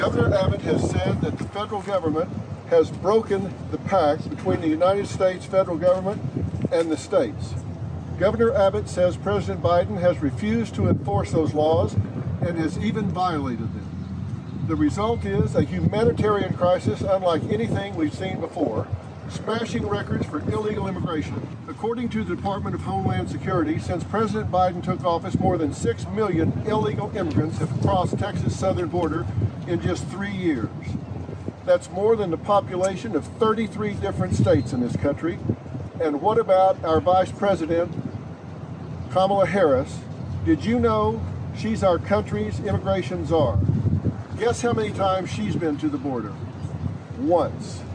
Governor Abbott has said that the federal government has broken the pact between the United States federal government and the states. Governor Abbott says President Biden has refused to enforce those laws and has even violated them. The result is a humanitarian crisis unlike anything we've seen before, smashing records for illegal immigration. According to the Department of Homeland Security, since President Biden took office, more than 6 million illegal immigrants have crossed Texas' southern border in just 3 years. That's more than the population of 33 different states in this country. And what about our Vice President, Kamala Harris? Did you know she's our country's immigration czar? Guess how many times she's been to the border? Once.